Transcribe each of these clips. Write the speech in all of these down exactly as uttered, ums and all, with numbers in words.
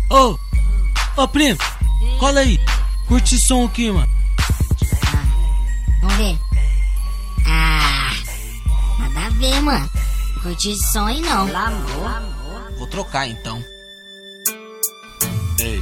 Ô, ô primo, cola aí, curte esse som aqui, mano. Vamos ver. Ah, nada a ver, mano. Curte esse som aí não. Vou trocar então. Ei,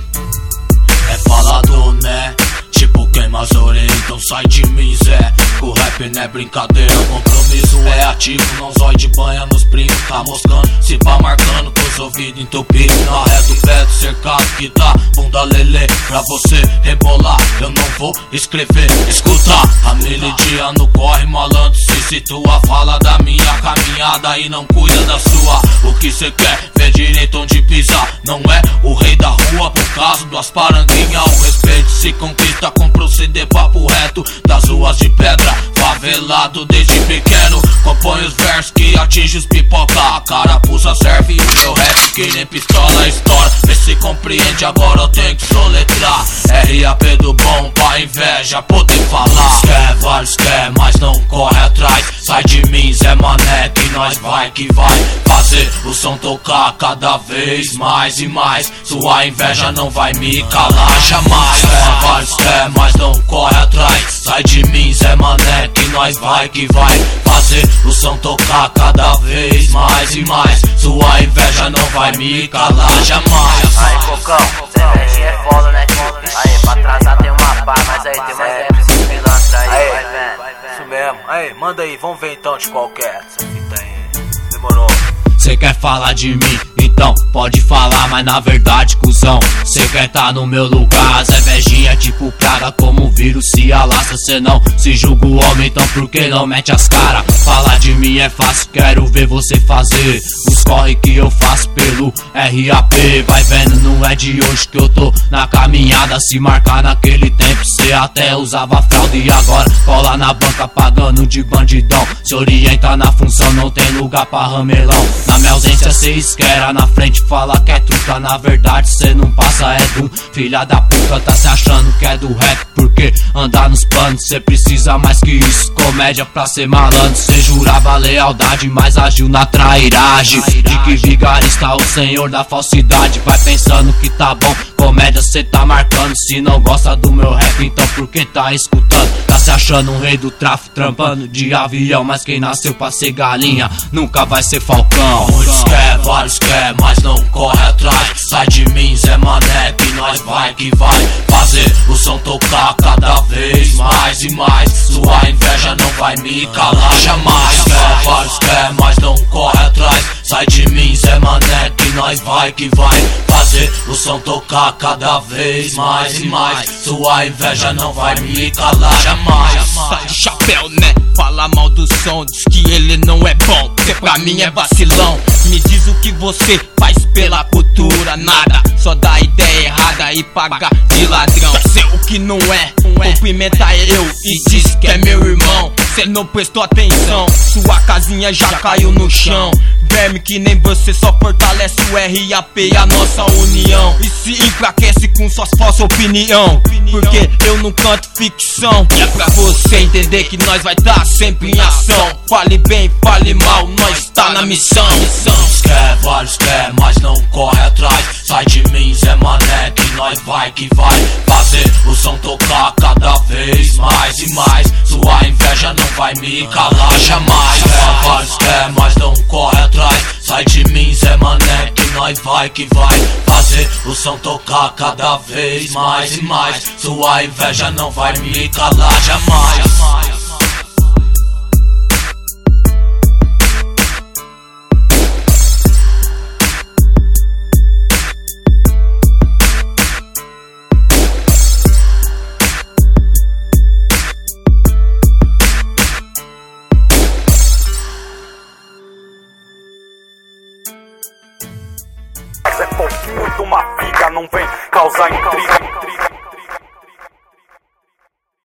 é falado, né? Tipo queima as orelhas, então sai de mim, Zé. O rap não é brincadeira, compromisso é ativo. Não zói de banha nos primos, tá moscando. Se pá marcando com os ouvidos entupidos. Na ré do pé do cercado que tá bunda lelê. Pra você rebolar, eu não vou escrever. Escuta, a melodia no corre, malandro se situa. Fala da minha caminhada e não cuida da sua. O que cê quer, vê direito onde pisar. Não é o rei da rua por causa das paranguinhas. O respeito se conquista com proceder papo reto das ruas de pedra, favelado desde pequeno. Compõe os versos que atinge os pipoca. A carapuça serve o meu rap que nem pistola estoura. Vê se compreende, agora eu tenho que soletrar. R A P do bom pra inveja poder falar. Quer, vários quer, mas não corre atrás. Sai de mim, Zé Mané, que nós vai que vai fazer o som tocar cada vez mais e mais. Sua inveja não vai me calar jamais. Quer, vários quer, mas não corre atrás. Sai de mim, Zé Mané, que nós vai que vai fazer o som tocar cada vez mais e mais. Sua inveja não vai me calar jamais. Aí, Cocão, cervejinha é foda, né, tio? Aí, pra atrasar tem uma pá, mas aí tem mais dez esses pilantra aí, aí, vai vendo. Isso mesmo, aí, manda aí, vamos ver então de qualquer. Essa fita aí, demorou. Cê quer falar de mim? Então pode falar, mas na verdade, cuzão, cê quer tá no meu lugar. Zé Vejinha é tipo praga, como o vírus se alastra. Cê não se julga o homem, então por que não mete as cara? Falar de mim é fácil, quero ver você fazer os corre que eu faço pelo R A P. Vai vendo, não é de hoje que eu tô na caminhada. Se marcar naquele tempo, cê até usava fralda. E agora cola na banca pagando de bandidão. Se orienta na função, não tem lugar pra ramelão. Na minha ausência cê esquera, na frente fala que é truta. Na verdade cê não passa, é do filha da puta. Tá se achando que é do rap, porque andar nos planos cê precisa mais que isso. Comédia pra ser malandro, cê jurava lealdade, mas agiu na trairagem. De que vigarista o senhor da falsidade. Vai pensando que tá bom, comédia cê tá marcando. Se não gosta do meu rap, então por que tá escutando? Tá se achando um rei do tráfico, trampando de avião. Mas quem nasceu pra ser galinha nunca vai ser falcão. Muitos quer, vários quer, mas não corre atrás. Sai de mim, Zé Mané, que nós vai que vai fazer o som tocar cada vez mais e mais. Sua inveja não vai me calar jamais. Quer, vários quer, mas não corre atrás. Sai de mim, Zé Mané, que nós vai que vai fazer o som tocar cada vez mais e mais. Sua inveja não vai me calar jamais. Sai de chapéu, né? Fala mal do som, diz que ele não é bom. Cê pra mim é vacilão. Me diz o que você faz pela cultura. Nada, só dá ideia errada e paga de ladrão. Cê o que não é, cumprimenta eu e diz que é meu irmão. Cê não prestou atenção, sua casinha já caiu no chão. Verme que nem você só fortalece o R A P e a nossa união. E se enfraquece com suas falsas opinião, porque eu não canto ficção. E é pra você entender que nós vai tá sempre em ação. Fale bem, fale mal, nós tá na missão. Muitos quer, vários quer, mas não corre atrás. Sai de mim, Zé Mané, que nós vai que vai fazer o som tocar cada vez mais e mais. Sua inveja não vai me calar jamais. Quer, vários quer, mas não corre atrás. Sai de mim, Zé Mané, que nós vai que vai fazer o som tocar cada vez mais e mais. Sua inveja não vai me calar jamais. É pouquinho de uma figa, não vem causar intriga.